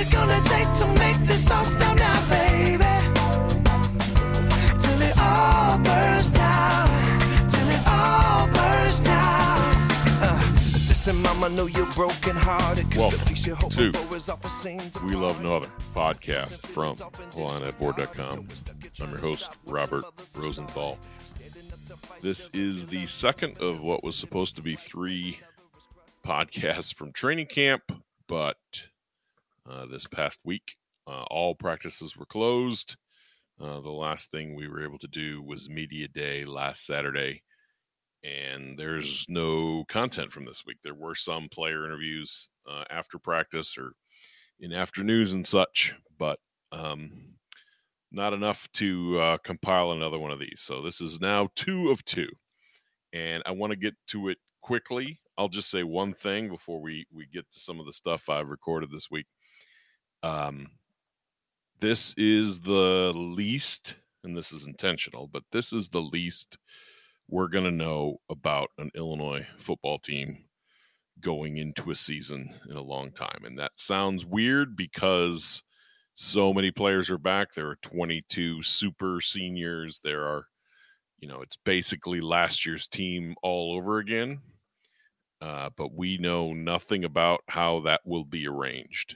it gonna take to make this all stop now, baby? Till it all bursts out. Till it all bursts out. Listen, mama, know you're broken hearted. Welcome to We Love Northern podcast from HawaiianHeadboard.com. I'm your host, Robert Rosenthal. This is the second of what was supposed to be 3 podcasts from training camp, but this past week, all practices were closed. The last thing we were able to do was media day last Saturday, and there's no content from this week. There were some player interviews after practice or in afternoons and such, but not enough to compile another one of these. So this is now 2 of 2, and I want to get to it quickly. I'll just say one thing before we get to some of the stuff I've recorded this week. This is the least, and this is intentional, but this is the least we're going to know about an Illinois football team going into a season in a long time. And that sounds weird because so many players are back. There are 22 super seniors. There are, it's basically last year's team all over again. But we know nothing about how that will be arranged.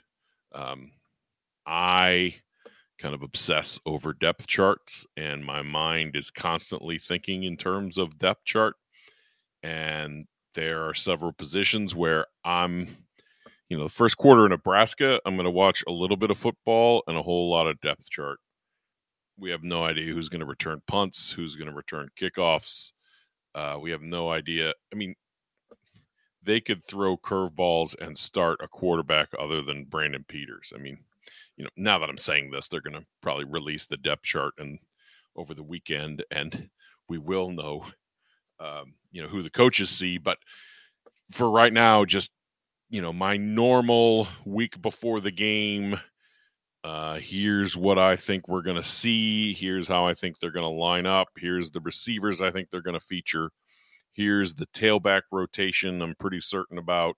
I kind of obsess over depth charts, and my mind is constantly thinking in terms of depth chart. And there are several positions where I'm, the first quarter in Nebraska, I'm going to watch a little bit of football and a whole lot of depth chart. We have no idea who's going to return punts, who's going to return kickoffs. We have no idea. I mean, they could throw curveballs and start a quarterback other than Brandon Peters. I mean, now that I'm saying this, they're going to probably release the depth chart over the weekend, and we will know, who the coaches see. But for right now, just, my normal week before the game, here's what I think we're going to see. Here's how I think they're going to line up. Here's the receivers I think they're going to feature. Here's the tailback rotation I'm pretty certain about.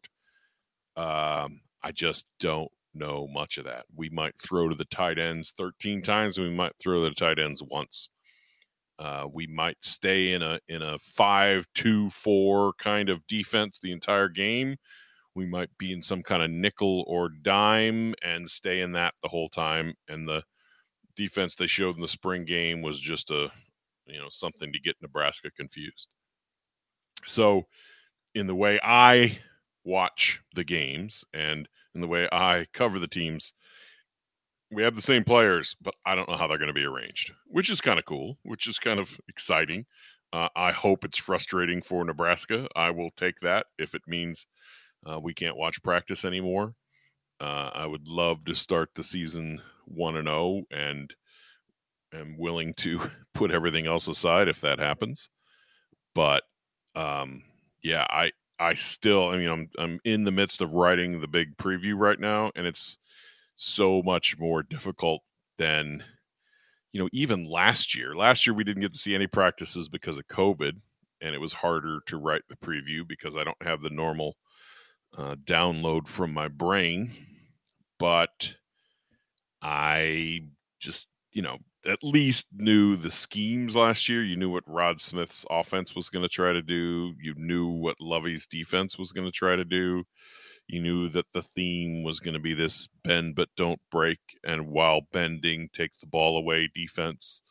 I just don't know much of that. We might throw to the tight ends 13 times, and we might throw to the tight ends once. We might stay in a 5-2-4 kind of defense the entire game. We might be in some kind of nickel or dime and stay in that the whole time. And the defense they showed in the spring game was just something to get Nebraska confused. So in the way I watch the games and in the way I cover the teams, we have the same players, but I don't know how they're going to be arranged, which is kind of cool, which is kind of exciting. I hope it's frustrating for Nebraska. I will take that if it means we can't watch practice anymore. I would love to start the season 1-0 and am willing to put everything else aside if that happens. But I still, I'm in the midst of writing the big preview right now, and it's so much more difficult than, even last year. Last year, we didn't get to see any practices because of COVID, and it was harder to write the preview because I don't have the normal download from my brain. But I just, at least knew the schemes last year. You knew what Rod Smith's offense was going to try to do. You knew what Lovey's defense was going to try to do. You knew that the theme was going to be this bend but don't break, and while bending, take the ball away defense.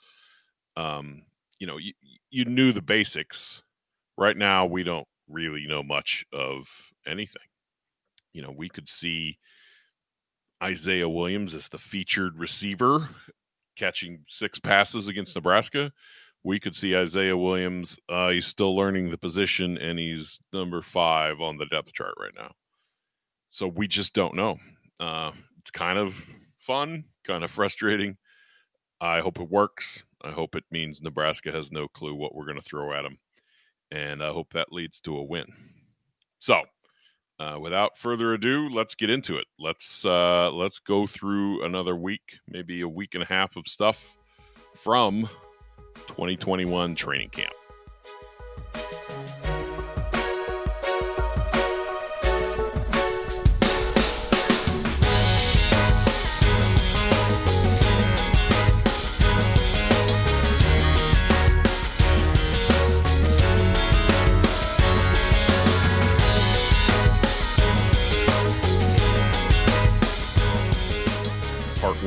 You knew the basics. Right now, we don't really know much of anything. We could see Isaiah Williams as the featured receiver catching 6 passes against Nebraska. We could see Isaiah Williams. He's still learning the position, and he's number 5 on the depth chart right now. So we just don't know. It's kind of fun, kind of frustrating. I hope it works. I hope it means Nebraska has no clue what we're going to throw at them. And I hope that leads to a win. So without further ado, let's get into it. Let's go through another week, maybe a week and a half of stuff from 2021 training camp.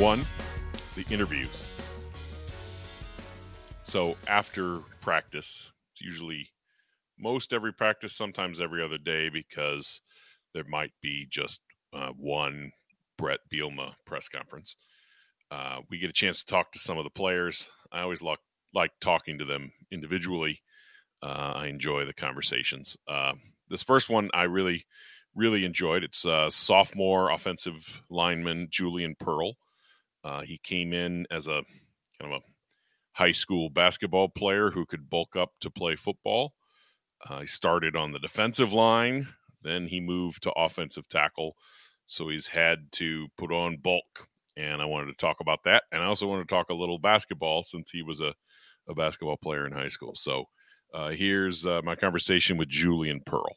1, the interviews. So after practice, it's usually most every practice, sometimes every other day, because there might be just one Brett Bielema press conference. We get a chance to talk to some of the players. I always like talking to them individually. I enjoy the conversations. This first one I really, really enjoyed. It's sophomore offensive lineman Julian Pearl. He came in as a kind of a high school basketball player who could bulk up to play football. He started on the defensive line. Then he moved to offensive tackle. So he's had to put on bulk. And I wanted to talk about that. And I also wanted to talk a little basketball since he was a basketball player in high school. So here's my conversation with Julian Pearl.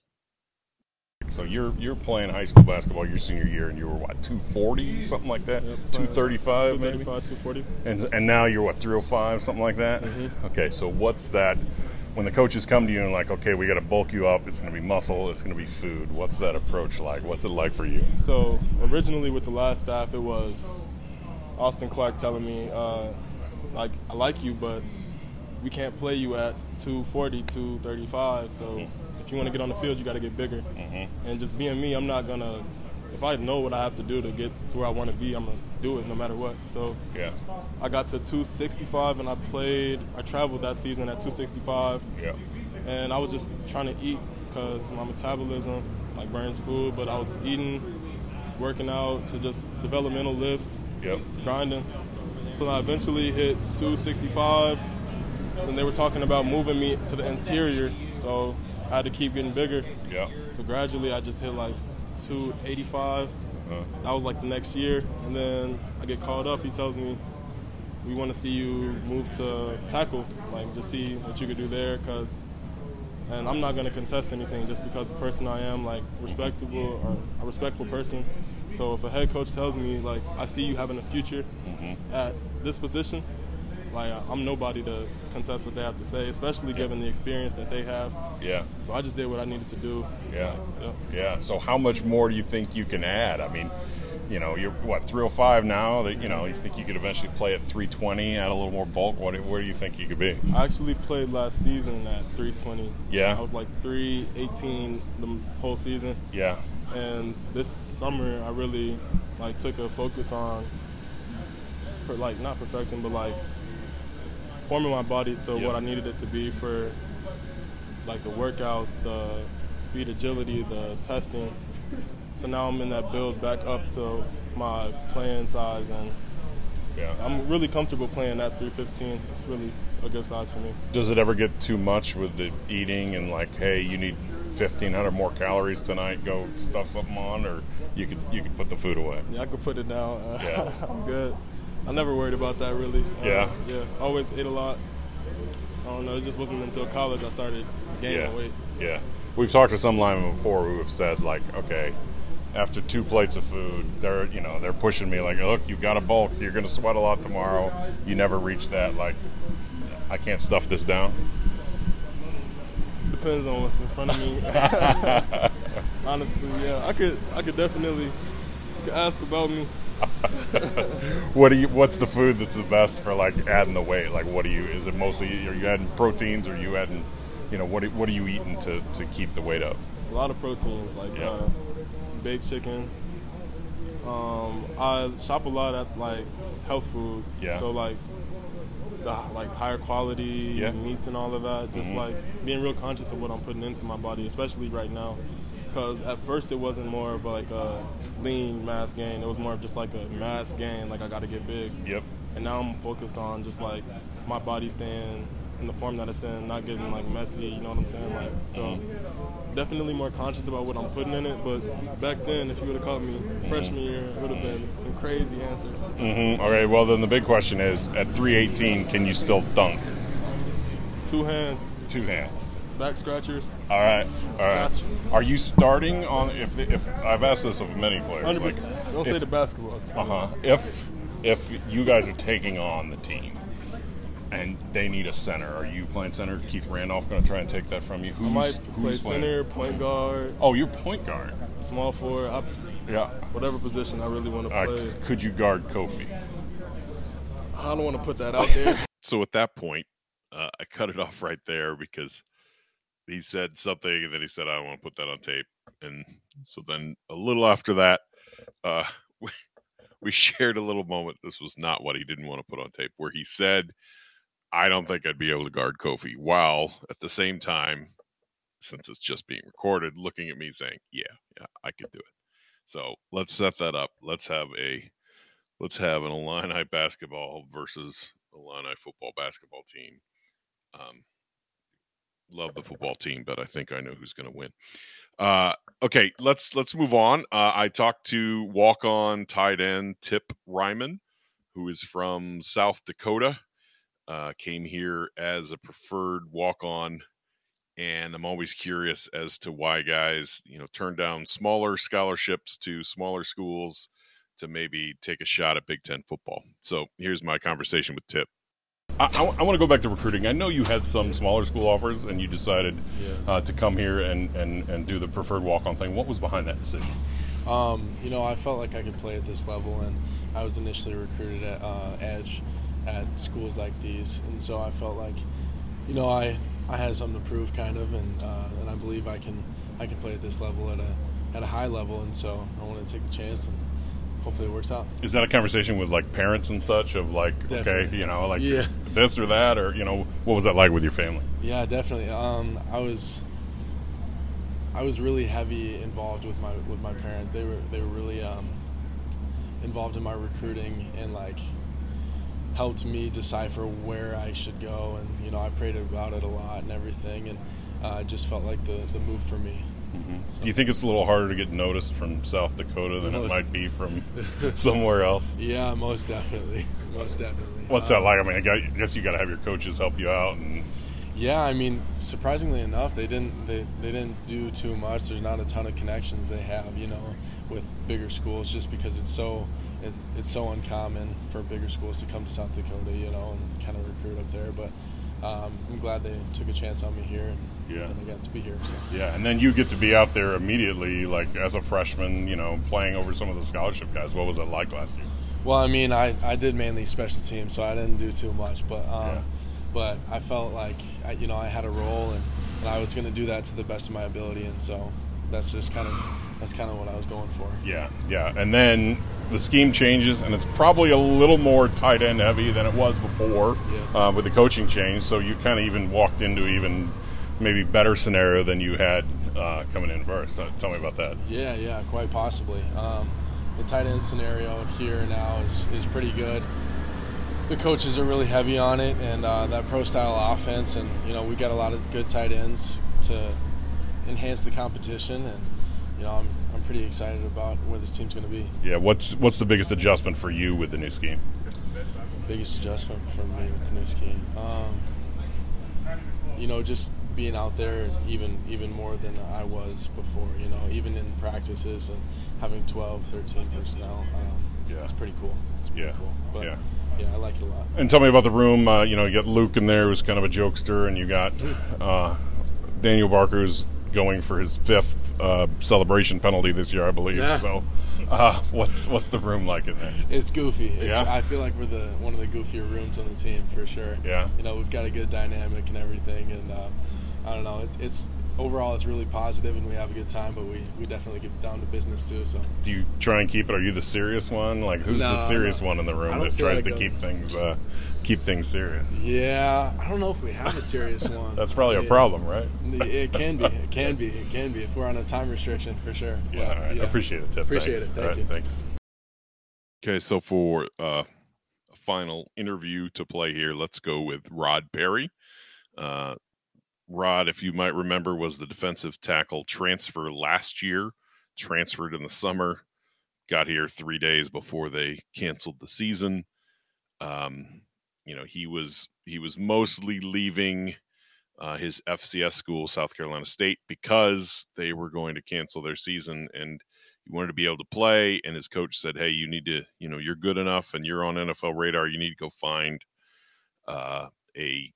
So you're playing high school basketball your senior year, and you were, what, 240, something like that? Yep, 235 maybe? 240. And now you're, what, 305, something like that? Mm-hmm. Okay, so what's that? When the coaches come to you and like, okay, we got to bulk you up, it's going to be muscle, it's going to be food. What's that approach like? What's it like for you? So originally with the last staff, it was Austin Clark telling me, like, I like you, but we can't play you at 240, 235. So if you want to get on the field, you got to get bigger. Mm-hmm. And just being me, I'm not going to, if I know what I have to do to get to where I want to be, I'm going to do it no matter what. So Yeah. I got to 265 and I traveled that season at 265. Yeah. And I was just trying to eat because my metabolism like burns food, but I was eating, working out to just developmental lifts, Yep. grinding. So I eventually hit 265, and they were talking about moving me to the interior, so I had to keep getting bigger. Yeah. So gradually I just hit like 285. That was like the next year, and then I get called up. He tells me, we want to see you move to tackle, like just see what you could do there, and I'm not going to contest anything just because the person I am, like respectable or a respectful person. So if a head coach tells me, like, I see you having a future at this position, like I'm nobody to contest what they have to say, especially given the experience that they have. Yeah. So I just did what I needed to do. Yeah. Like, Yeah. So how much more do you think you can add? I mean, you know, you're, what, 305 now? That, you know, you think you could eventually play at 320, add a little more bulk? Where do you think you could be? I actually played last season at 320. Yeah. I was like 318 the whole season. Yeah. And this summer, I really like took a focus on, like, not perfecting, but like forming my body to what I needed it to be for, like, the workouts, the speed, agility, the testing. So now I'm in that build back up to my playing size, and I'm really comfortable playing at 315. It's really a good size for me. Does it ever get too much with the eating and like, hey, you need 1,500 more calories tonight, go stuff something on, or you could put the food away? Yeah, I could put it down. Yeah. I'm good. I never worried about that really. Yeah. Yeah. Always ate a lot. I don't know. It just wasn't until college I started gaining weight. Yeah. We've talked to some linemen before who have said, like, okay, after 2 plates of food, they're pushing me like, look, you've got to bulk. You're going to sweat a lot tomorrow. You never reach that. Like, I can't stuff this down. Depends on what's in front of me. Honestly, yeah, I could definitely ask about me. What's the food that's the best for like adding the weight? Like, is it mostly, are you adding proteins, or are you adding, what are you eating to keep the weight up? A lot of proteins, like baked chicken. I shop a lot at like health food. Yeah. So like higher quality meats and all of that. Just like being real conscious of what I'm putting into my body, especially right now. Because at first it wasn't more of like a lean mass gain. It was more of just like a mass gain, like I got to get big. Yep. And now I'm focused on just like my body staying in the form that it's in, not getting like messy, you know what I'm saying? Like, so definitely more conscious about what I'm putting in it. But back then, if you would have caught me freshman year, it would have been some crazy answers. Okay, well then the big question is, at 318, can you still dunk? 2 hands. 2 hands. Back scratchers. All right. Gotcha. Are you starting on, if I've asked this of many players, 100%. like, Don't say the basketball. If you guys are taking on the team and they need a center, are you playing center? Keith Randolph going to try and take that from you? I might play who's center, point guard. Oh, you're point guard. Small forward. Yeah. Whatever position I really want to play. Could you guard Kofi? I don't want to put that out there. So at that point, I cut it off right there because he said something and then he said, I don't want to put that on tape. And so then a little after that, we shared a little moment. This was not what he didn't want to put on tape, where he said, I don't think I'd be able to guard Kofi, while at the same time, since it's just being recorded, looking at me saying, yeah, I could do it. So let's set that up. Let's have an Illini basketball versus Illini football basketball team. Love the football team, but I think I know who's going to win. Okay, let's move on. I talked to walk-on tight end Tip Ryman, who is from South Dakota. Came here as a preferred walk-on, and I'm always curious as to why guys, turn down smaller scholarships to smaller schools to maybe take a shot at Big Ten football. So here's my conversation with Tip. I want to go back to recruiting. I know you had some smaller school offers, and you decided to come here and do the preferred walk-on thing. What was behind that decision? I felt like I could play at this level, and I was initially recruited at Edge at schools like these, and so I felt like, I had something to prove, kind of, and I believe I can play at this level at a high level, and so I wanted to take the chance, and hopefully it works out. Is that a conversation with parents and such of Definitely. okay, this or that, or what was that like with your family? Yeah, definitely. I was really heavy involved with my parents. They were really involved in my recruiting and helped me decipher where I should go, and I prayed about it a lot and everything, and it just felt like the move for me. Mm-hmm. So. Do you think it's a little harder to get noticed from South Dakota than it might be from somewhere else? Yeah, most definitely. Most definitely. What's that like? I mean, I guess you got to have your coaches help you out. And yeah, surprisingly enough, they didn't do too much. There's not a ton of connections they have, with bigger schools, just because it's so uncommon for bigger schools to come to South Dakota, and kind of recruit up there. But I'm glad they took a chance on me here, and I got to be here. So. Yeah, and then you get to be out there immediately, as a freshman, playing over some of the scholarship guys. What was it like last year? Well, I did mainly special teams, so I didn't do too much, but I felt like I had a role, and I was going to do that to the best of my ability, and so that's kind of what I was going for. Yeah, and then the scheme changes, and it's probably a little more tight end heavy than it was before with the coaching change. So you kind of even walked into even maybe better scenario than you had coming in first. Tell me about that. Yeah, quite possibly. The tight end scenario here now is pretty good. The coaches are really heavy on it, and that pro style offense, and we got a lot of good tight ends to enhance the competition, and I'm pretty excited about where this team's going to be. Yeah, what's the biggest adjustment for you with the new scheme? Biggest adjustment for me with the new scheme, just being out there even more than I was before. Even in practices and having 12, 13 personnel. It's pretty cool. It's pretty cool. But yeah, I like it a lot. And tell me about the room. You got Luke in there, who's kind of a jokester, and you got Daniel Barker, who's going for his 5th celebration penalty this year, I believe. Yeah. So, what's the room like in there? It's goofy. I feel like we're one of the goofier rooms on the team for sure. Yeah. We've got a good dynamic and everything, and I don't know. It's overall it's really positive, and we have a good time. But we definitely get down to business too. So. Do you try and keep it? Are you the serious one? Who's the serious one in the room that tries to keep things serious? Yeah, I don't know if we have a serious one. That's probably a problem, right? It can be. It can be if we're on a time restriction for sure. Yeah, all right. I appreciate it, Tip. Appreciate it. Thank you. Thanks. Okay, so for a final interview to play here, let's go with Rod Perry. Rod, if you might remember, was the defensive tackle transfer last year, transferred in the summer, got here 3 days before they canceled the season. He was mostly leaving his FCS school, South Carolina State, because they were going to cancel their season, and he wanted to be able to play. And his coach said, "Hey, you need to, you're good enough, and you're on NFL radar. You need to go find a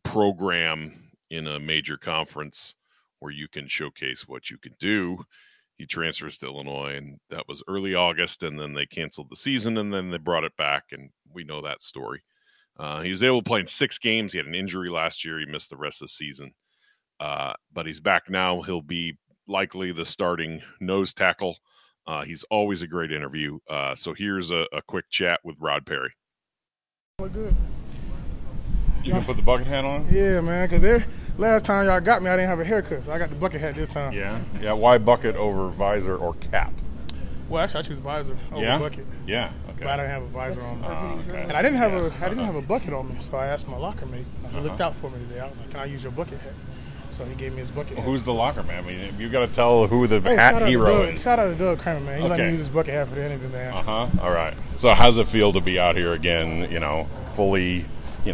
program in a major conference where you can showcase what you can do." He transfers to Illinois, and that was early August, and then they canceled the season, and then they brought it back, and we know that story. He was able to play in 6 games. He had an injury last year. He missed the rest of the season. But he's back now. He'll be likely the starting nose tackle. He's always a great interview. So here's a quick chat with Rod Perry. Look good. You can put the bucket hat on? Yeah, man, because last time y'all got me, I didn't have a haircut, so I got the bucket hat this time. Yeah. Why bucket over visor or cap? Well, actually, I choose visor over bucket. Yeah. Okay. But I didn't have a visor on me. Okay. And I didn't have a bucket on me, so I asked my locker mate. He looked out for me today. I was like, "Can I use your bucket hat?" So he gave me his bucket hat. Who's the locker man? I mean, you got to tell who the hat hero is. Shout out to Doug Kramer, man. He let me use his bucket hat for the end of the day. All right. So how's it feel to be out here again? Fully.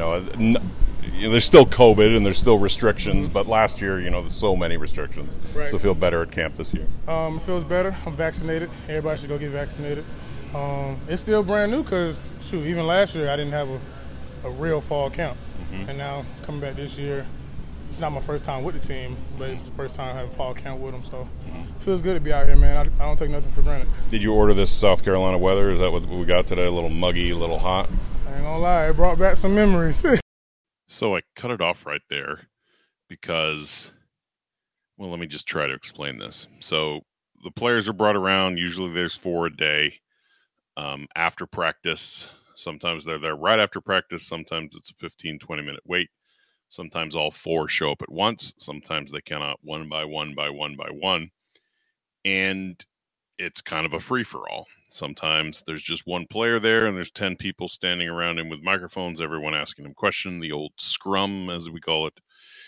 There's still COVID and there's still restrictions, but last year, there's so many restrictions. Right. So feel better at camp this year. It feels better. I'm vaccinated. Everybody should go get vaccinated. It's still brand new because, even last year I didn't have a real fall camp. And now coming back this year, it's not my first time with the team, but it's the first time I have a fall camp with them. So it feels good to be out here, man. I don't take nothing for granted. Did you order this South Carolina weather? Is that what we got today? A little muggy, a little hot? I ain't gonna lie, it brought back some memories. So I cut it off right there because, let me just try to explain this. So the players are brought around. Usually there's 4 a day after practice. Sometimes they're there right after practice. Sometimes it's a 15, 20-minute wait. Sometimes all 4 show up at once. Sometimes they come out one by one by one by one. And it's kind of a free-for-all. Sometimes there's just one player there and there's 10 people standing around him with microphones, everyone asking him questions, the old scrum, as we call it.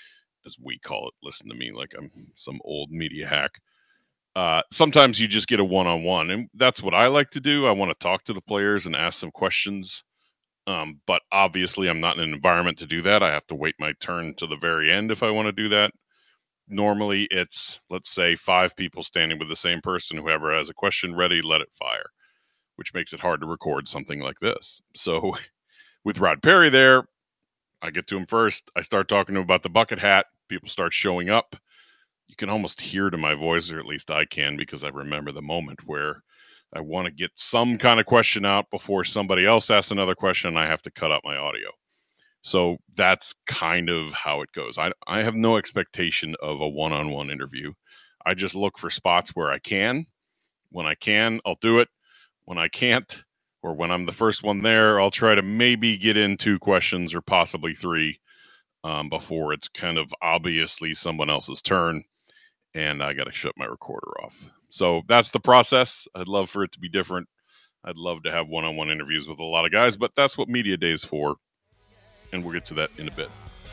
Listen to me like I'm some old media hack. Sometimes you just get a one-on-one, and that's what I like to do. I want to talk to the players and ask them questions. But obviously I'm not in an environment to do that. I have to wait my turn to the very end if I want to do that. Normally it's, let's say, 5 people standing with the same person. Whoever has a question ready, let it fire, which makes it hard to record something like this. So with Rod Perry there, I get to him first. I start talking to him about the bucket hat. People start showing up. You can almost hear to my voice, or at least I can, because I remember the moment where I want to get some kind of question out before somebody else asks another question, and I have to cut out my audio. So that's kind of how it goes. I have no expectation of a one-on-one interview. I just look for spots where I can. When I can, I'll do it. When I can't, or when I'm the first one there, I'll try to maybe get in 2 questions or possibly 3 before it's kind of obviously someone else's turn and I got to shut my recorder off. So that's the process. I'd love for it to be different. I'd love to have one-on-one interviews with a lot of guys, but that's what Media Day is for. And we'll get to that in a bit.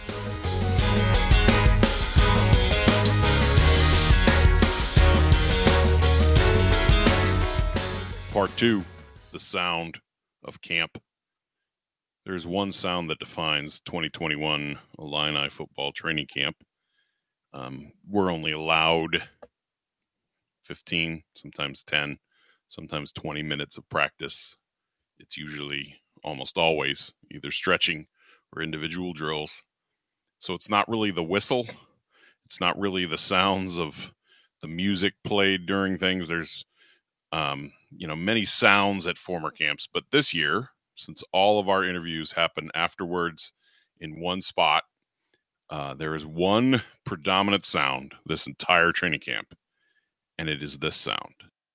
Part 2, the sound of camp. There's one sound that defines 2021 Illini football training camp. We're only allowed 15, sometimes 10, sometimes 20 minutes of practice. It's usually, almost always, either stretching or individual drills. So it's not really the whistle. It's not really the sounds of the music played during things. There's, many sounds at former camps. But this year, since all of our interviews happen afterwards in one spot, there is one predominant sound this entire training camp, and it is this sound.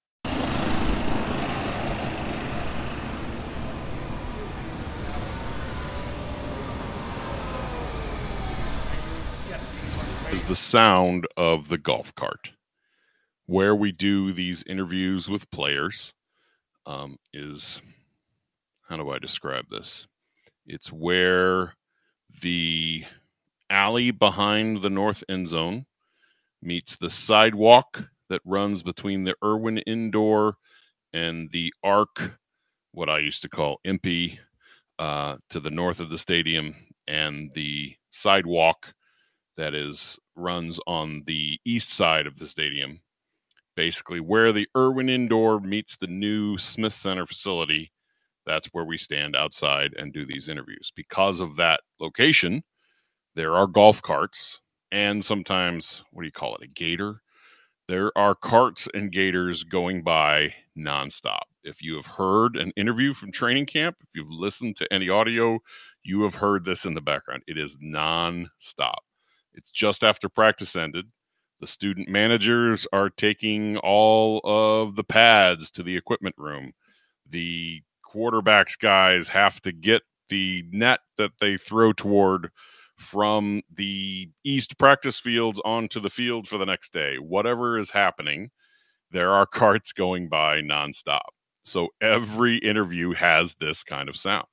Is the sound of the golf cart. Where we do these interviews with players is, how do I describe this? It's where the alley behind the north end zone meets the sidewalk that runs between the Irwin Indoor and the Arc, what I used to call Impey, to the north of the stadium, and the sidewalk that runs on the east side of the stadium. Basically, where the Irwin Indoor meets the new Smith Center facility, that's where we stand outside and do these interviews. Because of that location, there are golf carts and sometimes, a gator There are carts and gators going by nonstop. If you have heard an interview from training camp, if you've listened to any audio, you have heard this in the background. It is nonstop. It's just after practice ended. The student managers are taking all of the pads to the equipment room. The quarterbacks guys have to get the net that they throw toward from the east practice fields onto the field for the next day. Whatever is happening, there are carts going by nonstop. So every interview has this kind of sound.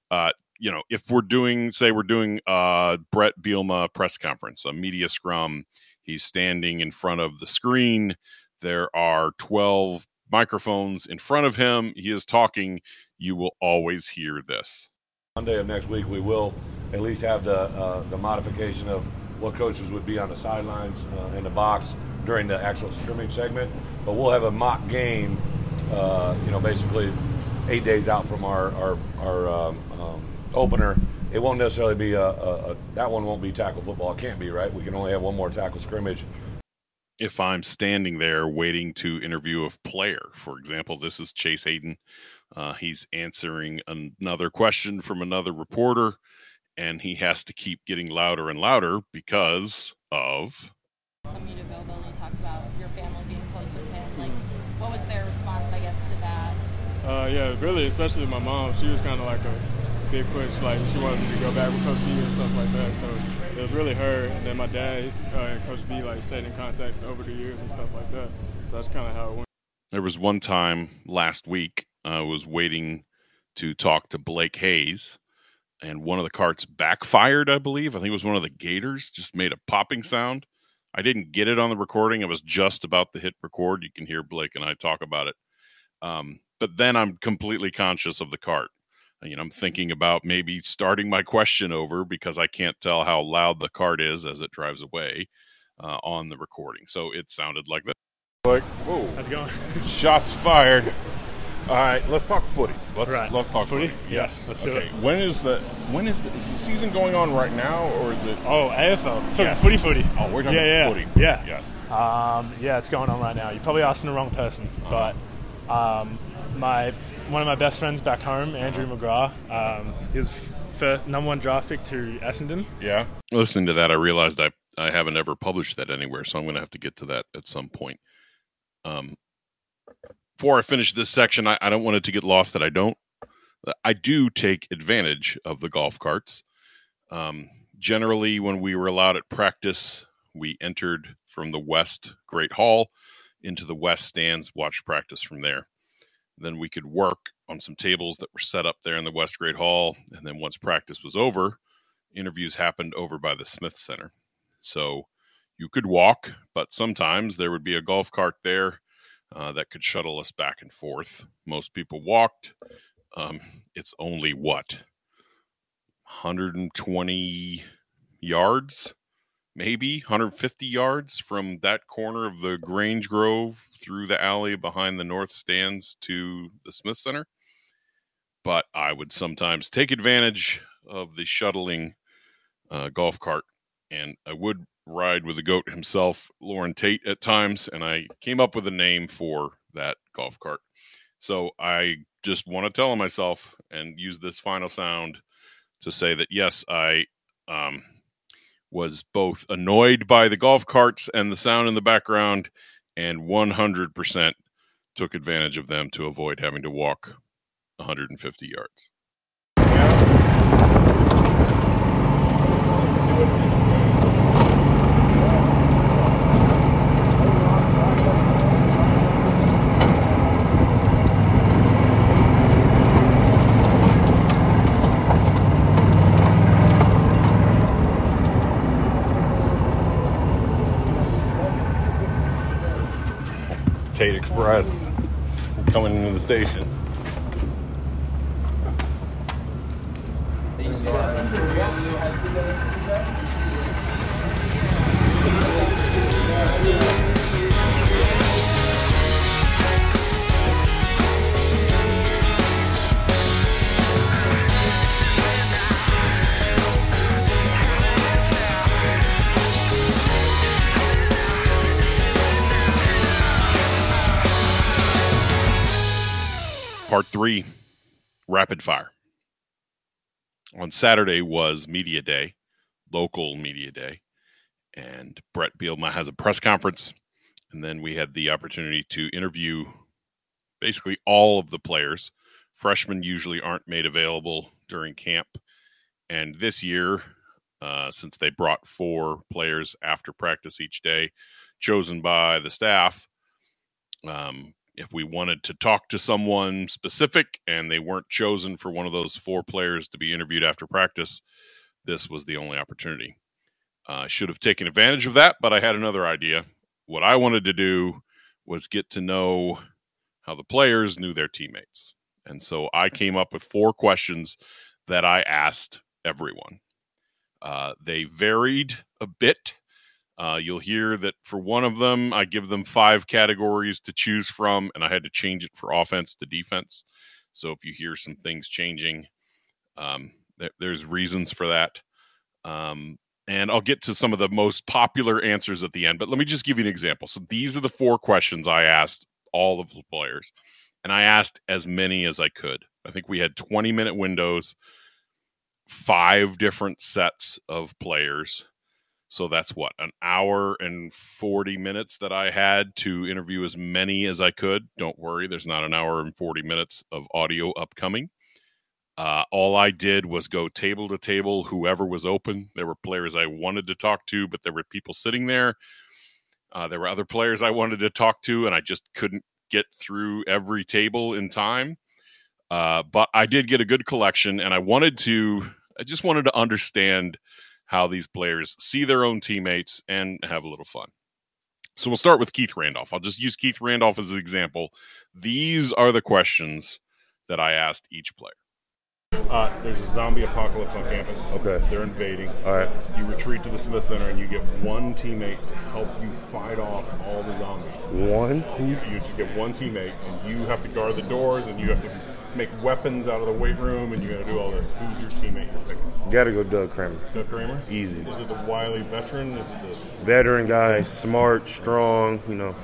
If we're doing Brett Bielema press conference, a media scrum, he's standing in front of the screen. There are 12 microphones in front of him. He is talking. You will always hear this. Monday of next week, we will at least have the modification of what coaches would be on the sidelines in the box during the actual scrimmage segment. But we'll have a mock game, basically 8 days out from our opener. It won't necessarily be that one won't be tackle football. It can't be, right? We can only have one more tackle scrimmage. If I'm standing there waiting to interview a player, for example, this is Chase Hayden. He's answering another question from another reporter, and he has to keep getting louder and louder because of some media availability. You talked about your family being close with him. Like, what was their response, I guess, to that? Yeah, really, especially my mom. She was kind of like a big push. Like, she wanted me to go back with Coach B and stuff like that. So it was really her, and then my dad and Coach B stayed in contact over the years and stuff like that. That's kind of how it went. There was one time last week I was waiting to talk to Blake Hayes, and one of the carts backfired, I believe. I think it was one of the gators, just made a popping sound. I didn't get it on the recording. I was just about to hit record. You can hear Blake and I talk about it. But then I'm completely conscious of the cart. I'm thinking about maybe starting my question over because I can't tell how loud the cart is as it drives away on the recording. So it sounded like that. Like, whoa. How's it going? Shots fired. All right, let's talk footy. Let's talk footy. Yes. Let's do okay. it. Is the season going on right now, or is it? Oh, AFL. Talking yes. footy. Oh, we're talking footy. Yeah. Yes. It's going on right now. You're probably asking the wrong person, but one of my best friends back home, Andrew McGrath, he was number one draft pick to Essendon. Yeah. Listening to that, I realized I haven't ever published that anywhere, so I'm going to have to get to that at some point. Before I finish this section, I don't want it to get lost that I do take advantage of the golf carts. Generally, when we were allowed at practice, we entered from the West Great Hall into the West stands, watched practice from there. Then we could work on some tables that were set up there in the West Great Hall. And then once practice was over, interviews happened over by the Smith Center. So you could walk, but sometimes there would be a golf cart there that could shuttle us back and forth. Most people walked. It's only 120 yards, maybe 150 yards from that corner of the Grange Grove through the alley behind the north stands to the Smith Center. But I would sometimes take advantage of the shuttling golf cart, and I would ride with the GOAT himself, Lauren Tate, at times, and I came up with a name for that golf cart. So I just want to tell myself and use this final sound to say that, yes, I was both annoyed by the golf carts and the sound in the background, and 100% took advantage of them to avoid having to walk 150 yards. Tate Express coming into the station. Part 3, rapid fire. On Saturday was media day, local media day, and Brett Bielema has a press conference, and then we had the opportunity to interview basically all of the players. Freshmen usually aren't made available during camp, and this year, since they brought 4 players after practice each day, chosen by the staff, if we wanted to talk to someone specific and they weren't chosen for one of those 4 players to be interviewed after practice, this was the only opportunity. I should have taken advantage of that, but I had another idea. What I wanted to do was get to know how the players knew their teammates. And so I came up with 4 questions that I asked everyone. They varied a bit. You'll hear that for one of them, I give them 5 categories to choose from, and I had to change it for offense to defense. So if you hear some things changing, there's reasons for that. And I'll get to some of the most popular answers at the end, but let me just give you an example. So these are the 4 questions I asked all of the players, and I asked as many as I could. I think we had 20-minute windows, 5 different sets of players. So that's what, an hour and 40 minutes that I had to interview as many as I could. Don't worry, there's not an hour and 40 minutes of audio upcoming. All I did was go table to table, whoever was open. There were players I wanted to talk to, but there were people sitting there. There were other players I wanted to talk to, and I just couldn't get through every table in time. But I did get a good collection, and I just wanted to understand how these players see their own teammates and have a little fun. So we'll start with Keith Randolph. I'll just use Keith Randolph as an example. These are the questions that I asked each player. There's a zombie apocalypse on campus. Okay. They're invading. All right. You retreat to the Smith Center, and you get one teammate to help you fight off all the zombies. One? You just get one teammate, and you have to guard the doors, and you have to make weapons out of the weight room, and you got to do all this. Who's your teammate you're picking? Gotta go Doug Kramer. Doug Kramer? Easy. Is it the wily veteran? Is it the veteran guy, smart, strong,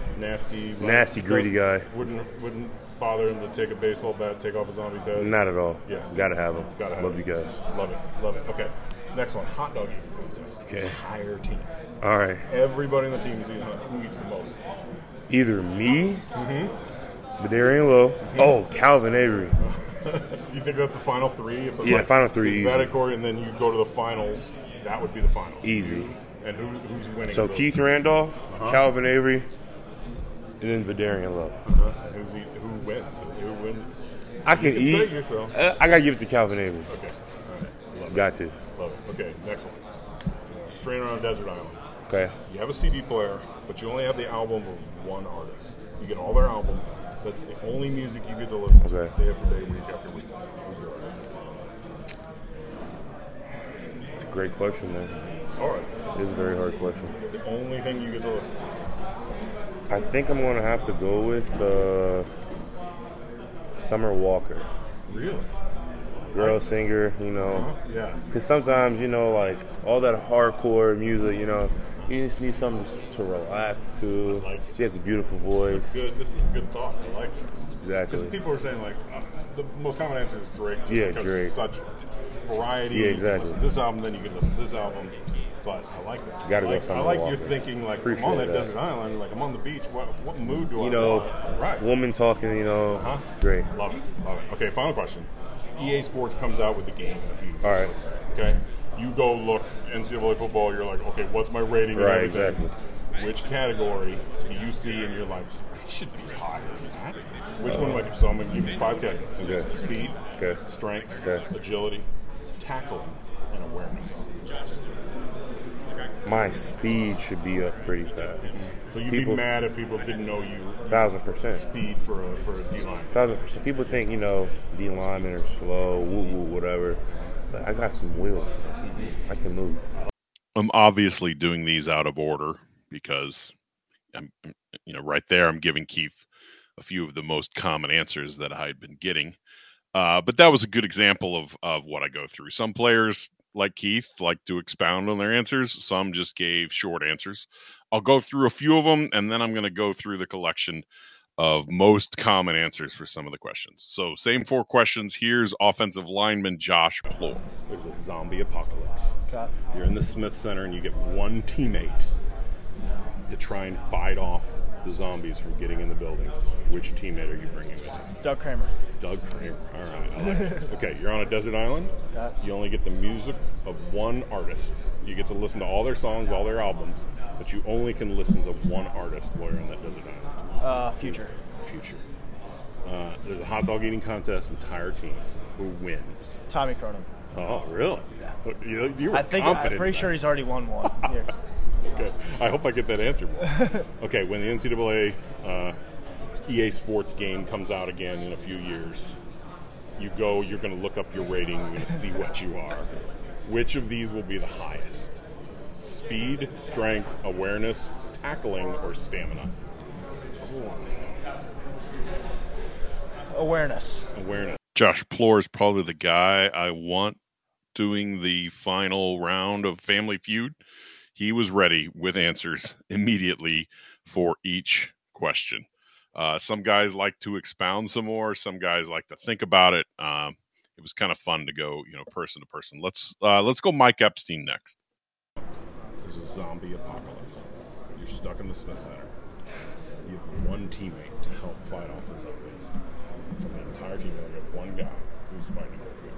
nasty, greedy guy? Wouldn't bother him to take a baseball bat, take off a zombie's head? Not at all. Yeah. Gotta have him. Love him. you guys. Love it. Okay. Next one, hot dog eating contest. Okay. Entire team. All right. Everybody on the team is eating hot dog. Who eats the most? Either me, Badarian Lowe, Calvin Avery. You think that's the final 3? Final 3 easy. And then you go to the finals. That would be the finals. Easy. And who's winning? So Keith Randolph, Calvin Avery, and then Badarian Lowe. Who wins? Who wins? I can eat. Say yourself. I gotta give it to Calvin Avery. Okay. All right. Love Got it. to. Love it. Okay. Next one. Strain Around Desert Island. Okay. You have a CD player, but you only have the album of one artist. You get all their albums. That's the only music you get to listen to day after day, week after week. Who's your artist? It's a great question, man. It's hard. It is a very hard question. It's the only thing you get to listen to. I think I'm going to have to go with Summer Walker. Really? Girl singer, Yeah. Because sometimes, like, all that hardcore music, you just need something to relax to. She has a beautiful voice. This is a good thought. I like it. Exactly. Because people are saying, the most common answer is Drake. Yeah, because Drake. Such variety. Yeah, exactly. You can listen to this album, then you can listen to this album. But I like that. Gotta go Summer I like Walker. you thinking, Appreciate I'm on that that. desert island, I'm on the beach. What mood do I want? Right. Woman talking, it's great. Love it. Okay, final question. EA Sports comes out with the game in a few years. All right. Let's say, okay? You go look NCAA football, you're like, okay, what's my rating? Right, and everything? exactly. Which category do you see and you're like, I should be higher than that? Which one am I doing? So I'm going to give you 5 categories. Okay. Speed, Okay. strength, Okay. agility, tackling, and awareness. My speed should be up pretty fast. So you'd be mad if people didn't know you 1,000%. speed for a D-line. 1,000%. People think, D linemen are slow, whatever. But I got some wheels. I can move. I'm obviously doing these out of order because I'm right there. I'm giving Keith a few of the most common answers that I had been getting. But that was a good example of what I go through. Some players, like Keith, like to expound on their answers. Some just gave short answers. I'll go through a few of them, and then I'm going to go through the collection of most common answers for some of the questions. So same 4 questions. Here's offensive lineman Josh Plore. There's a zombie apocalypse. Okay. You're in the Smith Center and you get one teammate to try and fight off the zombies from getting in the building. Which teammate are you bringing with you? Doug Kramer. Doug Kramer. All right. I like it. Okay, you're on a desert island. Okay. You only get the music of one artist. You get to listen to all their songs, all their albums, but you only can listen to one artist while you're on that desert island. Future. Future. There's a hot dog eating contest, entire team. Who wins? Tommy Cronin. Oh, really? Yeah. You were confident. I'm pretty sure he's already won one. Here. Okay. I hope I get that answer. Okay, when the NCAA EA Sports game comes out again in a few years, you're going to look up your rating, you're going to see what you are. Which of these will be the highest? Speed, strength, awareness, tackling, or stamina? Awareness. Josh Plore is probably the guy I want doing the final round of Family Feud. He was ready with answers immediately for each question. Some guys like to expound some more. Some guys like to think about it. It was kind of fun to go, person to person. Let's go Mike Epstein next. There's a zombie apocalypse. You're stuck in the Smith Center. You have one teammate to help fight off the zombies. From the entire team, you only have one guy who's fighting with you.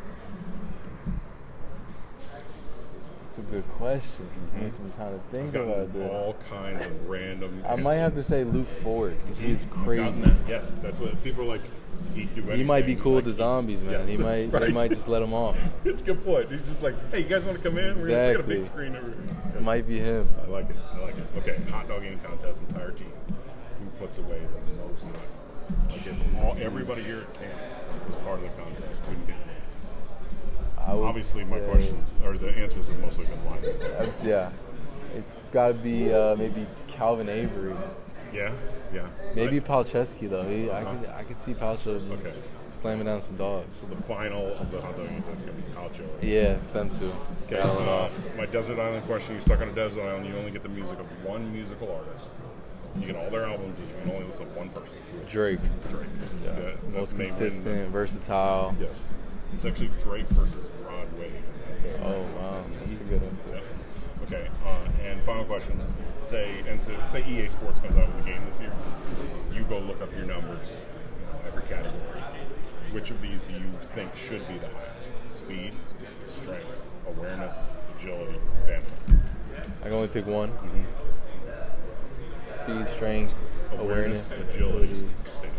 It's a good question. Mm-hmm. Need some time to think I've about gotten this. all kinds of random. I might have to say Luke Ford because he's crazy. Yes, that's what people are like. He'd do anything. He might be cool with the zombies, man. Yes, He might. right. They might just let him off. It's a good point. He's just like, hey, you guys want to come in? We're gonna get a big Exactly. screen over here. It might be him. I like it. Okay, hot dog eating contest, entire team. Who puts away the most hot dogs? Everybody here at camp was part of the contest. Couldn't get names. Obviously, my questions or the answers have mostly been lined up. Yeah. It's got to be maybe Calvin Avery. Yeah. Maybe Palczewski though. I could see Palcho slamming down some dogs. So the final of the hot dog eating contest is gonna be Palcho. Yeah, it's them two. Okay. Battling off. My desert island question: you're stuck on a desert island. You only get the music of one musical artist. You get all their albums, but you can only listen to one person. Drake. Yeah. Yeah, Most consistent, versatile. Yes. It's actually Drake versus Rod Wave. Oh wow, that's a good one too. Yeah. Okay. And final question: say EA Sports comes out with a game this year. You go look up your numbers, every category. Which of these do you think should be the highest? Speed, strength, awareness, agility, stamina. I can only pick one. Mm-hmm. Speed, strength, awareness, agility, stamina.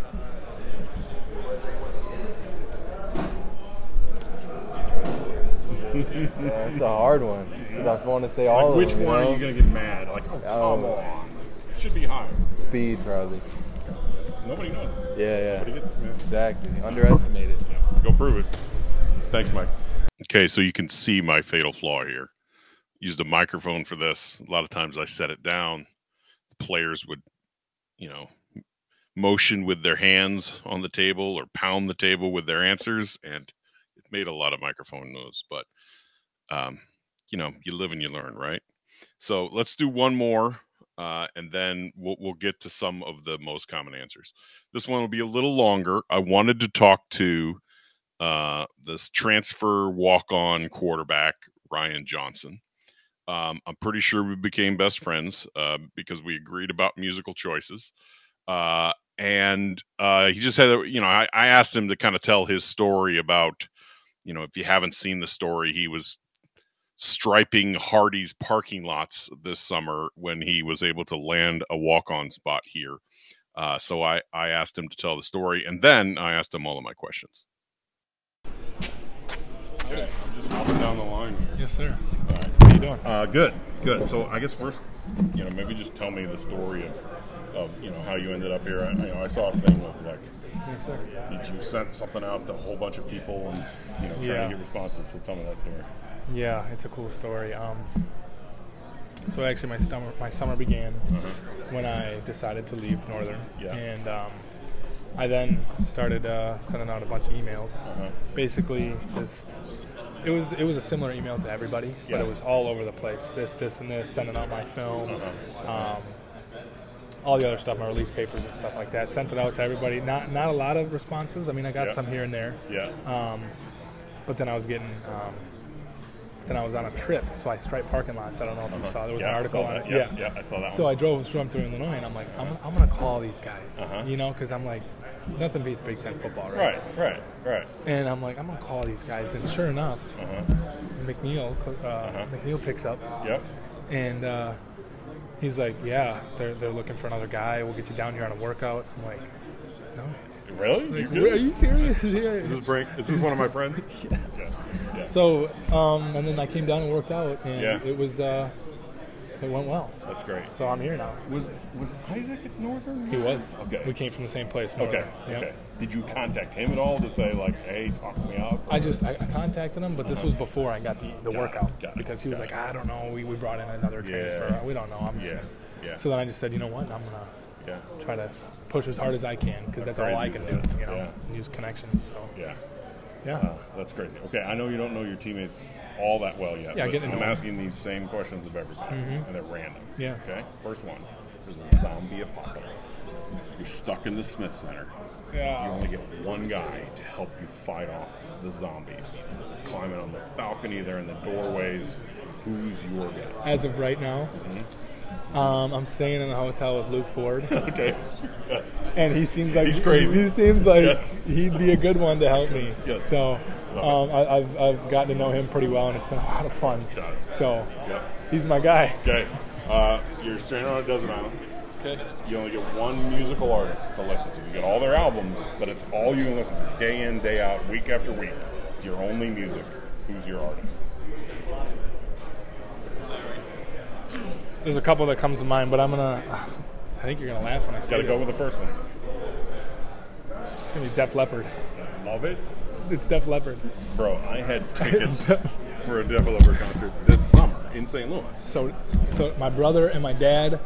That's a hard one. I want to say all of them. Which one are you going to get mad? Like, oh, come on. It should be higher. Speed, probably. Nobody knows. Yeah. Nobody gets it, man. Exactly. Underestimated. Yeah. Go prove it. Thanks, Mike. Okay, so you can see my fatal flaw here. Used a microphone for this. A lot of times I set it down. The players would, motion with their hands on the table or pound the table with their answers, and it made a lot of microphone noise. But, you live and you learn, right? So let's do one more, and then we'll get to some of the most common answers. This one will be a little longer. I wanted to talk to this transfer walk-on quarterback, Ryan Johnson. I'm pretty sure we became best friends because we agreed about musical choices. And he just had, I asked him to kind of tell his story about, if you haven't seen the story, he was striping Hardee's parking lots this summer when he was able to land a walk-on spot here. So I asked him to tell the story, and then I asked him all of my questions. Okay, I'm just hopping down the line here. Yes, sir. All right. How you doing? Good. So I guess first, maybe just tell me the story of how you ended up here. I saw a thing with Yes, sir. you sent something out to a whole bunch of people and trying to get responses. So tell me that story. Yeah, it's a cool story. So actually, my summer began when I decided to leave Northern, and I then started sending out a bunch of emails. Basically, just it was a similar email to everybody, but it was all over the place. This, and this. Sending out my film. all the other stuff, my release papers and stuff like that. Sent it out to everybody. Not a lot of responses. I mean, I got some here and there. Yeah. But then I was getting. Then I was on a trip, so I striped parking lots. I don't know if you saw. There was an article on it. Yeah, I saw that So one. I drove through Illinois, and I'm like, I'm going to call these guys, because I'm like, nothing beats Big Ten football, right? Right. And I'm like, I'm going to call these guys, and sure enough, McNeil picks up. Yep. And he's like, yeah, they're looking for another guy. We'll get you down here on a workout. I'm like, no. Really? Like, are you serious? Yeah. Is this one of my friends? Yeah. So, and then I came down and worked out, and it was, it went well. That's great. So I'm here now. Was Isaac at Northern? He was. Okay. We came from the same place. Okay. Northern. Yep. Okay. Did you contact him at all to say like, hey, talk me up? I contacted him, but this was before I got the workout because he was like, it. I don't know. We brought in another transfer. We don't know. I'm just So then I just said, you know what? I'm gonna try to push as hard as I can because that's all I can do. Use connections. So that's crazy. Okay, I know you don't know your teammates all that well yet. Yeah, but getting to I'm know asking these same questions of everybody, and they're random. Yeah. Okay. First one: there's a zombie apocalypse. You're stuck in the Smith Center. Yeah. You only get one guy to help you fight off the zombies. Climbing on the balcony, they're in the doorways. Who's your guy? As of right now, I'm staying in a hotel with Luke Ford. Okay. Yes. And he seems like he's crazy. He seems like he'd be a good one to help me. Yes. So I've gotten to know him pretty well, and it's been a lot of fun. Got it. So he's my guy. Okay. You're stranded on a desert island. Okay. You only get one musical artist to listen to. You get all their albums, but it's all you can listen to day in, day out, week after week. It's your only music. Who's your artist? There's a couple that comes to mind, but I think you're gonna laugh when I say Gotta this. go with the first one. It's gonna be Def Leppard. Love it. It's Def Leppard. Bro, I had tickets for a Def Leppard concert this summer in St. Louis. So my brother and my dad.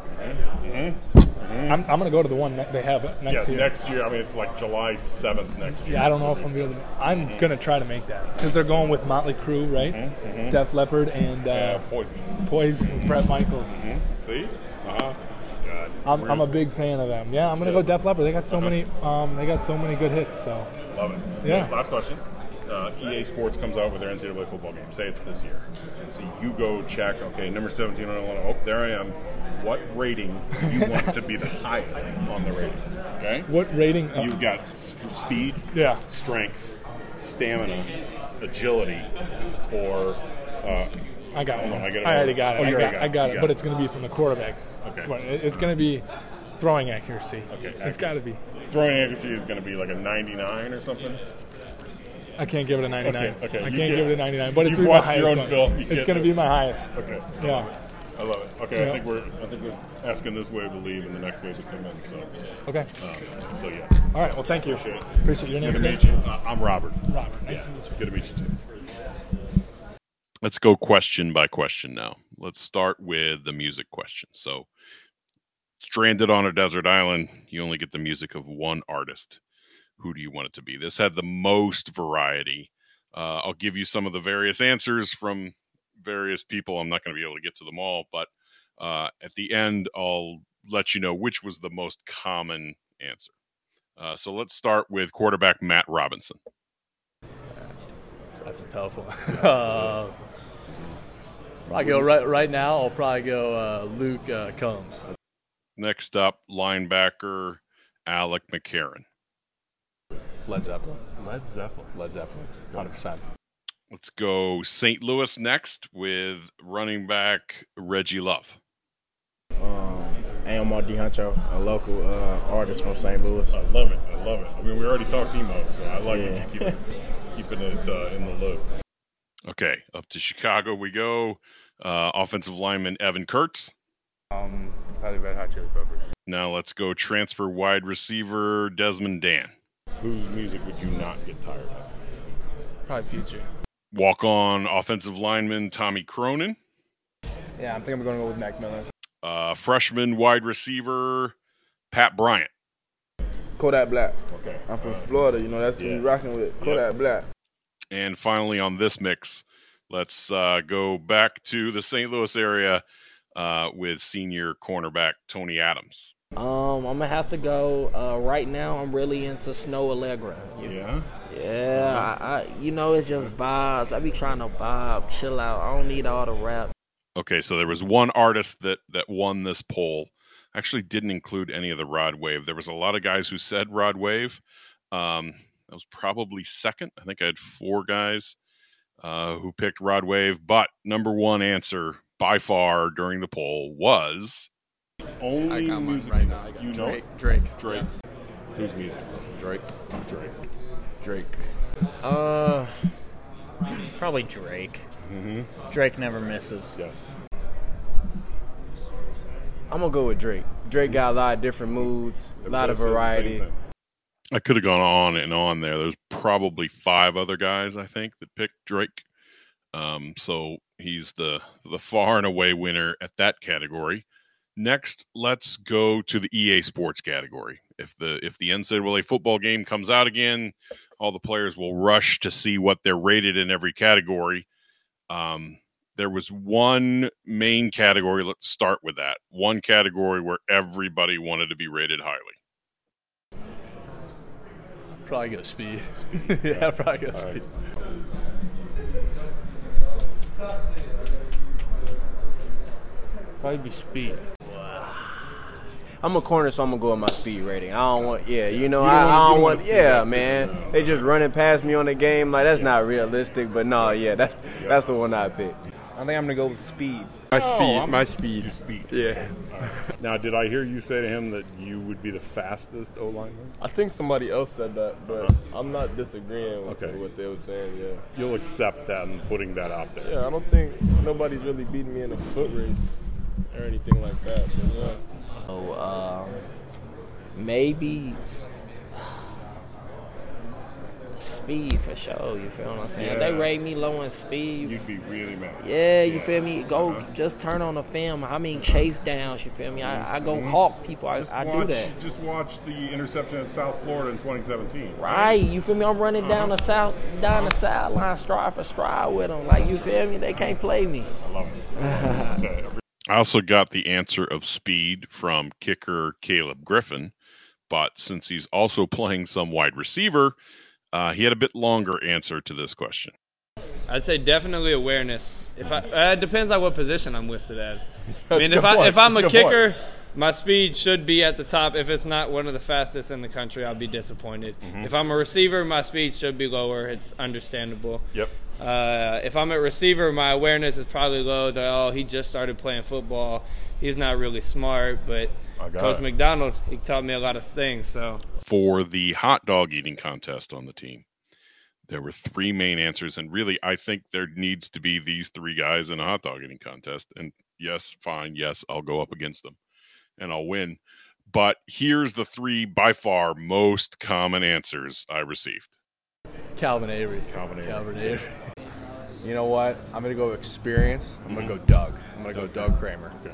I'm gonna go to the one that they have next year. Next year. I mean, it's like July 7th next year. Yeah, I don't know if I'm gonna be able to. I'm gonna try to make that because they're going with Motley Crue, right? Def Leppard and Poison, Bret Michaels. See? God. I'm a big fan of them. Yeah, I'm gonna go Def Leppard. They got so many. They got so many good hits. So. Love it. Yeah. Last question. EA Sports comes out with their NCAA football game. Say it's this year. And so you go check, okay, number 17 on Illinois. Oh, there I am. What rating do you want to be the highest on the rating? Okay? What rating? You've got speed, strength, stamina, agility, or... I got one. I already got it. Oh, I got it. But it's going to be from the quarterbacks. Okay. It's going to be throwing accuracy. Okay. It's got to be. Throwing accuracy is going to be like a 99 or something? I can't give it a 99. Okay. I can't give it a 99, but it's You've my watched your highest own one. film. It's going to be my highest. Okay. Yeah. I love it. Okay, Yeah. I think we're asking this wave to leave and the next wave to come in. So. Okay. So yes. All right. Well, thank you. Appreciate your name. Good to meet you. I'm Robert. Robert. Nice to meet you. Good to meet you too. Let's go question by question now. Let's start with the music question. So, stranded on a desert island, you only get the music of one artist. Who do you want it to be? This had the most variety. I'll give you some of the various answers from various people. I'm not going to be able to get to them all, but at the end, I'll let you know which was the most common answer. So let's start with quarterback Matt Robinson. That's a tough one. Probably go right now. I'll probably go Luke Combs. Next up, linebacker Alec McCarron. Led Zeppelin. Led Zeppelin. 100%. Let's go St. Louis next with running back Reggie Love. Omar DiHancho, a local artist from St. Louis. I love it. I mean, we already talked emo, so I like it. Keeping it in the loop. Okay, up to Chicago we go. Offensive lineman Evan Kurtz. Probably Red Hot Chili Peppers. Now let's go transfer wide receiver Desmond Dan. Whose music would you not get tired of? Probably Future. Walk on offensive lineman Tommy Cronin. Yeah, I think I'm going to go with Mac Miller. Freshman wide receiver Pat Bryant. Kodak Black. Okay. I'm from Florida, that's who we're rocking with. Kodak Black. And finally on this mix, let's go back to the St. Louis area with senior cornerback Tony Adams. I'm gonna have to go. Right now, I'm really into Snow Allegra. Yeah. Yeah. I it's just vibes. I be trying to vibe, chill out. I don't need all the rap. Okay, so there was one artist that won this poll. Actually, didn't include any of the Rod Wave. There was a lot of guys who said Rod Wave. That was probably second. I think I had 4 guys who picked Rod Wave. But number one answer by far during the poll was only I got mine music right now. I got Drake. Drake. Yeah. Whose music? Drake. Probably Drake. Mm-hmm. Drake never misses. Yes. I'm gonna go with Drake. Drake got a lot of different moods, a lot of variety. I could have gone on and on there. There's probably 5 other guys, I think, that picked Drake. So he's the far and away winner at that category. Next, let's go to the EA Sports category. If the NCAA football game comes out again, all the players will rush to see what they're rated in every category. There was one main category. Let's start with that. One category where everybody wanted to be rated highly. Probably go speed. Yeah, probably go speed. Probably be speed. I'm a corner, so I'm gonna go with my speed rating. I don't want, I don't want, man. They just running past me on the game, like that's not realistic. But no, that's the one I picked. I think I'm gonna go with speed. My speed. Yeah. Now, did I hear you say to him that you would be the fastest O-lineman? I think somebody else said that, but I'm not disagreeing with what they were saying. Yeah. You'll accept that and putting that out there. Yeah, I don't think nobody's really beating me in a foot race or anything like that. But yeah. Maybe speed for sure. You feel what I'm saying? Yeah. They rate me low in speed. You'd be really mad. Yeah, you feel me? Go just turn on the film. I mean, chase downs. You feel me? I go hawk people. I do that. Just watch the interception at South Florida in 2017. Right? You feel me? I'm running down the sideline, stride for stride with them. Like, you feel me? They can't play me. I love it. Okay. I also got the answer of speed from kicker Caleb Griffin, but since he's also playing some wide receiver, he had a bit longer answer to this question. I'd say definitely awareness. It depends on what position I'm listed as. I mean, if I'm a kicker, my speed should be at the top. If it's not one of the fastest in the country, I'll be disappointed. Mm-hmm. If I'm a receiver, my speed should be lower. It's understandable. Yep. If I'm a receiver, my awareness is probably low. He just started playing football. He's not really smart, but Coach McDonald, he taught me a lot of things. So for the hot dog eating contest on the team, there were 3 main answers, and really, I think there needs to be these 3 guys in a hot dog eating contest. And yes, fine, yes, I'll go up against them, and I'll win. But here's the 3 by far most common answers I received. Calvin Avery. You know what? I'm going to go experience. I'm going to go Doug. I'm going to go Doug Kramer. Okay.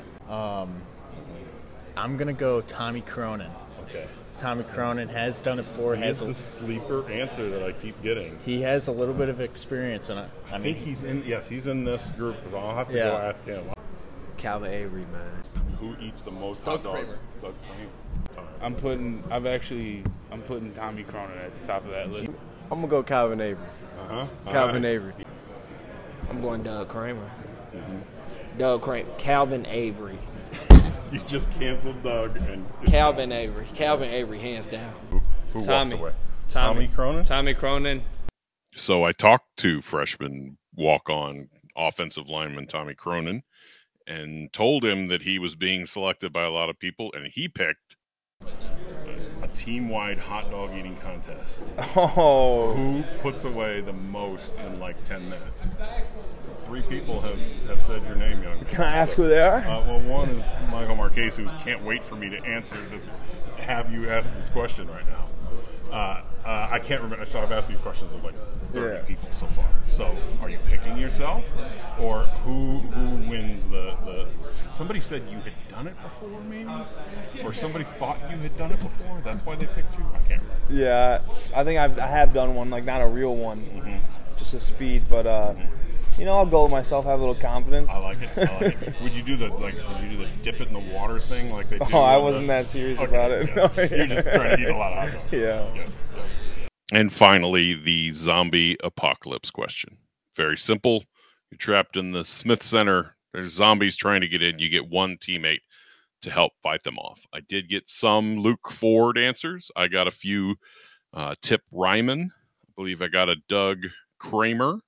I'm going to go Tommy Cronin. Okay. Tommy Cronin has done it before. He's the sleeper answer that I keep getting. He has a little bit of experience in it. I think he's in. Yes, he's in this group. So I'll have to go ask him. Calvin Avery, man. Who eats the most hot dogs? Doug Kramer. I'm putting Tommy Cronin at the top of that list. I'm gonna go Calvin Avery. Calvin Avery. I'm going Doug Kramer. Mm-hmm. Doug Kramer. Calvin Avery. You just canceled Doug and Calvin Avery. Calvin Avery, hands down. Who walks away? Tommy Cronin. Tommy Cronin. So I talked to freshman walk-on offensive lineman Tommy Cronin and told him that he was being selected by a lot of people, and he picked a team-wide hot dog eating contest. Oh. Who puts away the most in like 10 minutes? 3 people have said your name, young. Can I ask who they are? Well, one is Michael Marquez, who can't wait for me to answer this, have you ask this question right now. I can't remember. So I've asked these questions of like 30 people so far. So are you picking yourself, or who wins the? Somebody said you had done it before, maybe, or somebody thought you had done it before. That's why they picked you. I can't remember. Yeah, I think I have done one, like not a real one, just a speed. But I'll go with myself, have a little confidence. I like it. Would you do the dip it in the water thing like they do? Oh, I wasn't that serious about it. Yeah. No, You're just trying to eat a lot of hot dogs. Yeah. Yes. And finally, the zombie apocalypse question. Very simple. You're trapped in the Smith Center. There's zombies trying to get in. You get one teammate to help fight them off. I did get some Luke Ford answers. I got a few Tip Ryman. I believe I got a Doug Kramer.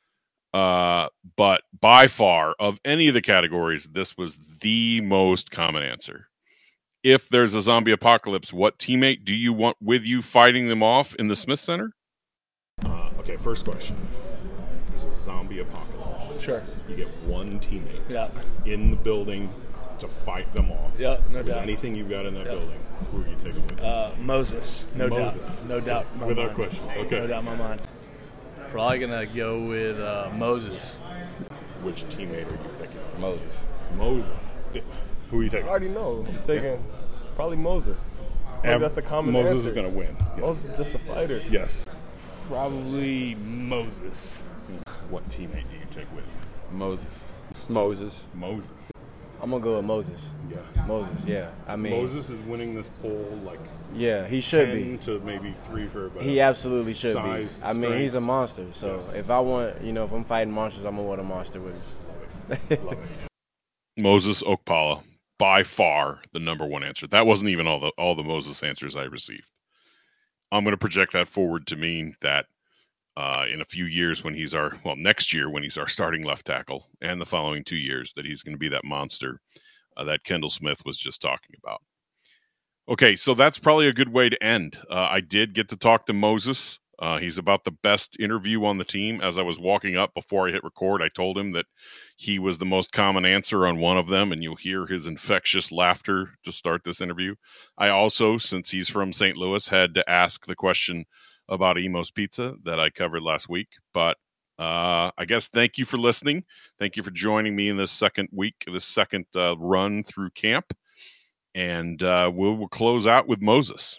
But by far, of any of the categories, this was the most common answer. If there's a zombie apocalypse, what teammate do you want with you fighting them off in the Smith Center? Okay, first question. There's a zombie apocalypse. Sure. You get one teammate in the building to fight them off. Yeah, no with doubt. Anything you've got in that building, who are you taking with you? Moses. No doubt. No doubt. Without question. Okay. No doubt in my mind. Probably going to go with Moses. Which teammate are you picking? Moses. Who are you taking? I already know. I'm taking probably Moses. That's a common answer. Moses is going to win. Yes. Moses is just a fighter. Yes. Probably Moses. What teammate do you take with you? Moses. I'm going to go with Moses. Yeah. Moses, yeah. I mean, Moses is winning this poll like yeah, he should 10 be. to maybe 3 for about He absolutely should size, be. I mean, he's a monster. So if I want, if I'm fighting monsters, I'm going to want a monster with him. Love it. Moses Okpala, by far the number one answer. That wasn't even all the Moses answers I received. I'm going to project that forward to mean that in a few years when next year when he's our starting left tackle, and the following 2 years that he's going to be that monster that Kendall Smith was just talking about. Okay, so that's probably a good way to end. I did get to talk to Moses. He's about the best interview on the team. As I was walking up before I hit record, I told him that he was the most common answer on one of them, and you'll hear his infectious laughter to start this interview. I also, since he's from St. Louis, had to ask the question about Imo's Pizza that I covered last week. But I guess thank you for listening. Thank you for joining me in this second run through camp. And we'll close out with Moses.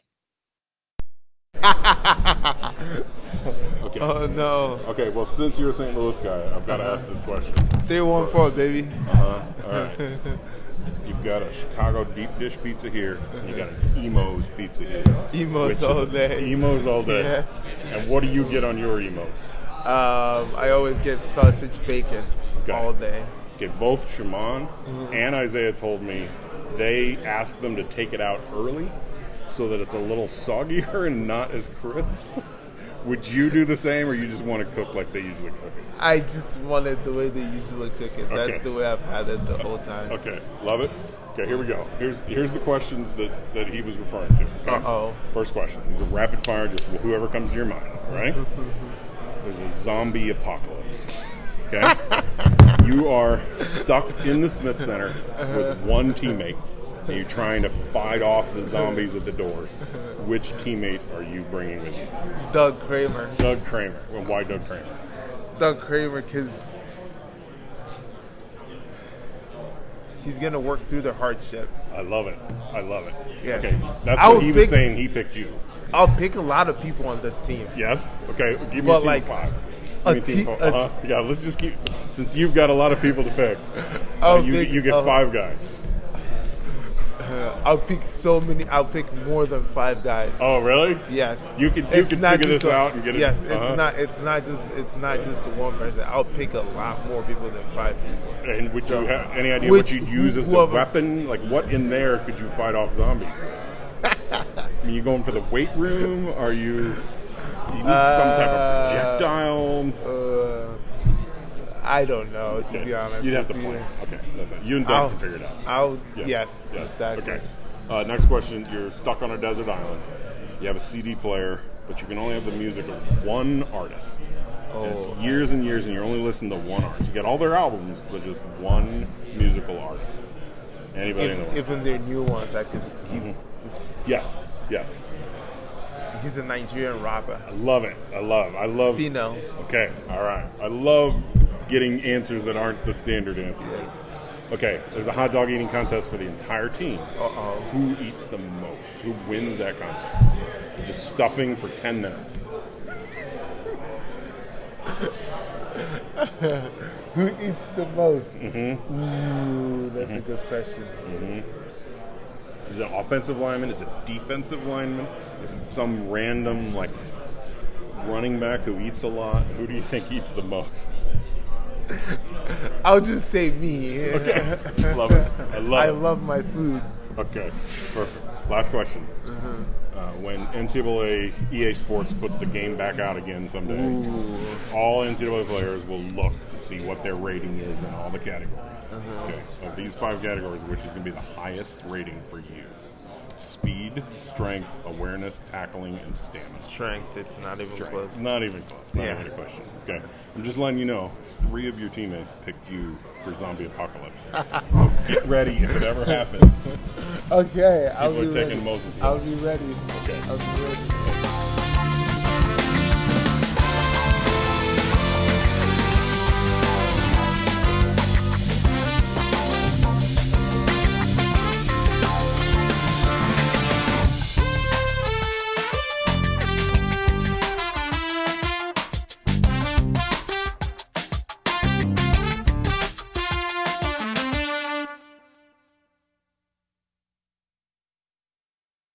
Okay. Oh, no. Okay, well, since you're a St. Louis guy, I've got to ask this question. 3-1-4, baby. All right. You've got a Chicago deep dish pizza here, and you got an Imo's pizza here. Imo's all day. Imo's all day. Yes. And what do you get on your Imo's? I always get sausage bacon all day. Okay, both Shimon and Isaiah told me they ask them to take it out early so that it's a little soggier and not as crisp. Would you do the same, or you just want to cook like they usually cook it? I just want it the way they usually cook it. Okay. That's the way I've had it the whole time. Okay, love it. Okay, here we go. Here's the questions that he was referring to. Okay? Uh-oh. First question. These are rapid fire, just whoever comes to your mind, all right? There's a zombie apocalypse. Okay? You are stuck in the Smith Center with one teammate, and you're trying to fight off the zombies at the doors. Which teammate are you bringing with you? Doug Kramer. Doug Kramer. Well, why Doug Kramer? Doug Kramer, because he's going to work through the hardship. I love it. Yes. Okay, that's what he was saying. He picked you. I'll pick a lot of people on this team. Yes? Okay, give me a team of 5. Yeah, let's just keep, since you've got a lot of people to pick, you get 5 guys. I'll pick more than 5 guys. Oh, really? Yes. You can figure this out and get it. Yes, it's not just one person. I'll pick a lot more people than 5 people. And would you have any idea what you'd use as a weapon? Like, what in there could you fight off zombies with? Are you going for the weight room? Are you need some type of projectile? I don't know, to be honest. You'd have to plan. Okay, that's it. You and Doug can figure it out. Yes, exactly. Okay. Next question. You're stuck on a desert island. You have a CD player, but you can only have the music of one artist. Oh. And it's years and years, and you're only listening to one artist. You get all their albums, but just one musical artist. Anybody in the world. Even their new ones, I could keep. Yes. He's a Nigerian rapper. I love it. I love. Fino. Okay. All right. I love getting answers that aren't the standard answers. Yes. Okay. There's a hot dog eating contest for the entire team. Uh-oh. Who eats the most? Who wins that contest? Just stuffing for 10 minutes. Who eats the most? Mm-hmm. Ooh, that's a good question. Mm-hmm. Is it offensive lineman? Is it defensive lineman? Is it some random like running back who eats a lot? Who do you think eats the most? I'll just say me. Okay. Love it. I love my food. Okay, perfect. Last question. When NCAA EA Sports puts the game back out again someday, all NCAA players will look to see what their rating is in all the categories. Okay, of these 5 categories, which is going to be the highest rating for you? Speed, strength, awareness, tackling, and stamina. Strength. It's not even close. Not even close. Not even a question. Okay. I'm just letting you know, 3 of your teammates picked you for Zombie Apocalypse. So get ready if it ever happens. Okay. People are taking Moses. I'll be ready. Okay. I'll be ready.